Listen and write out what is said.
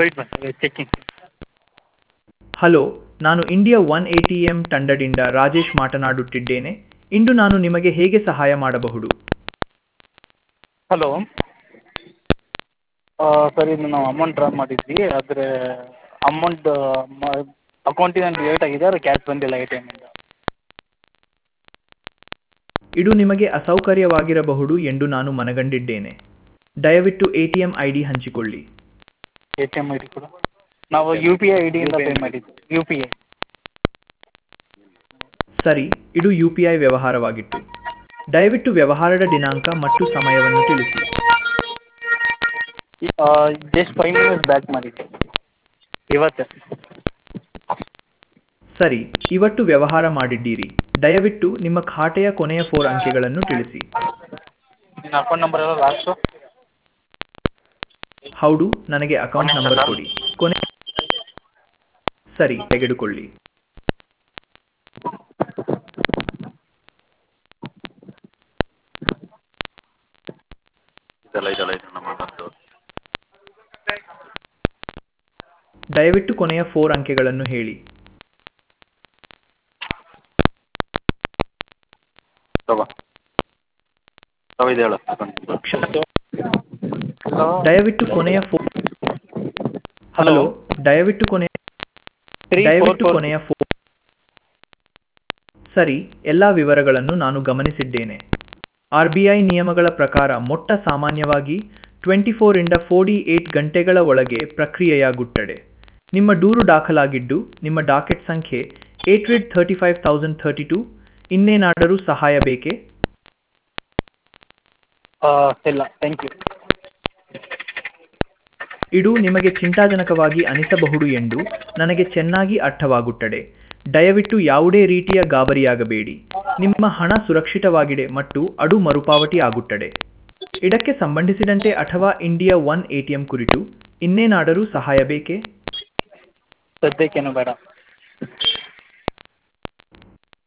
Weight ಮಾಡಿ checking. Hello, ನಾನು India one ATM ತಂಡದಿಂದ ರಾಜೇಶ್ ಮಾತನಾಡುತ್ತಿದ್ದೇನೆ. ಇಂದು ನಾನು ನಿಮಗೆ ಹೇಗೆ ಸಹಾಯ ಮಾಡಬಹುದು? ಹಲೋ, ಸರ್ ಇದು ನಾವು ಅಮೌಂಟ್ ಡ್ರಾ ಮಾಡಿದ್ವಿ, ಆದರೆ ಅಮೌಂಟ್ ಅಕೌಂಟಿಗೆ ನನಗೆ ಲೇಟ್ ಆಗಿದೆ, ಆದರೆ ಕ್ಯಾಶ್ ಬಂದಿಲ್ಲ ಎ ಟಿ ಎಮ್ಮಿಂದ. ಇದು ನಿಮಗೆ ಅಸೌಕರ್ಯವಾಗಿರಬಹುದು ಎಂದು ನಾನು ಮನಗಂಡಿದ್ದೇನೆ. ದಯವಿಟ್ಟು ಎಟಿಎಂ ಐ ಡಿ ಹಂಚಿಕೊಳ್ಳಿ. A T M I D ಕೂಡ ನಾವು ಯು ಪಿ ಐ ಐ ಡಿಯಿಂದ ಪೇ ಮಾಡಿದ್ವಿ. ಯು ಪಿ ಐ ಸರಿ, ಇದು UPI ವ್ಯವಹಾರವಾಗಿತ್ತು. ದಯವಿಟ್ಟು ವ್ಯವಹಾರದ ದಿನಾಂಕ ಮತ್ತು ಸಮಯವನ್ನು ತಿಳಿಸಿ. ಜಸ್ಟ್ 5 ಮಿನಿಟ್ಸ್ ಬ್ಯಾಕ್ ಮಾಡಿದ್ವಿ ಇವತ್ತೇ. ಸರಿ, ಇವತ್ತು ವ್ಯವಹಾರ ಮಾಡಿದ್ದೀರಿ. ದಯವಿಟ್ಟು ನಿಮ್ಮ ಖಾತೆಯ ಕೊನೆಯ 4 ಅಂಕೆಗಳನ್ನು ತಿಳಿಸಿ. ನಿನ್ನ ಅಕೌಂಟ್ ನಂಬರ್ ಎಲ್ಲ ಲಾಸ್ಟು? ಹೌದು, ನನಗೆ ಅಕೌಂಟ್ ನಂಬರ್ ಕೊಡಿ. ಕೊನೆ ಸರಿ, ತೆಗೆದುಕೊಳ್ಳಿ. ದಯವಿಟ್ಟು ಕೊನೆಯ 4 ಅಂಕೆಗಳನ್ನು ಹೇಳಿ. ದಯವಿಟ್ಟು ಕೊನೆಯ ಹಲೋ, ದಯವಿಟ್ಟು ಕೊನೆಯ 4. ಸರಿ, ಎಲ್ಲ ವಿವರಗಳನ್ನು ನಾನು ಗಮನಿಸಿದ್ದೇನೆ. RBI ನಿಯಮಗಳ ಪ್ರಕಾರ ಮೊಟ್ಟ ಸಾಮಾನ್ಯವಾಗಿ 24 ರಿಂದ 48 ಗಂಟೆಗಳ ಒಳಗೆ ಪ್ರಕ್ರಿಯೆಯಾಗುತ್ತದೆ. ನಿಮ್ಮ ದೂರು ದಾಖಲಾಗಿದ್ದು, ನಿಮ್ಮ ಡಾಕೆಟ್ ಸಂಖ್ಯೆ 835,032. ಇನ್ನೇನಾದರೂ ಸಹಾಯ ಬೇಕೇ? ಇಲ್ಲ, ಥ್ಯಾಂಕ್ ಯು. ಇದು ನಿಮಗೆ ಚಿಂತಾಜನಕವಾಗಿ ಅನಿಸಬಹುದು ಎಂದು ನನಗೆ ಚೆನ್ನಾಗಿ ಅರ್ಥವಾಗುತ್ತದೆ. ದಯವಿಟ್ಟು ಯಾವುದೇ ರೀತಿಯ ಗಾಬರಿಯಾಗಬೇಡಿ. ನಿಮ್ಮ ಹಣ ಸುರಕ್ಷಿತವಾಗಿದೆ ಮತ್ತು ಅದು ಮರುಪಾವತಿ ಆಗುತ್ತದೆ. ಇದಕ್ಕೆ ಸಂಬಂಧಿಸಿದಂತೆ ಅಥವಾ ಇಂಡಿಯಾ ಒನ್ ಎಟಿಎಂ ಕುರಿತು ಇನ್ನೇನಾದರೂ ಸಹಾಯ ಬೇಕೇ? ಸದ್ಯಕ್ಕೇನು ಬೇಡ.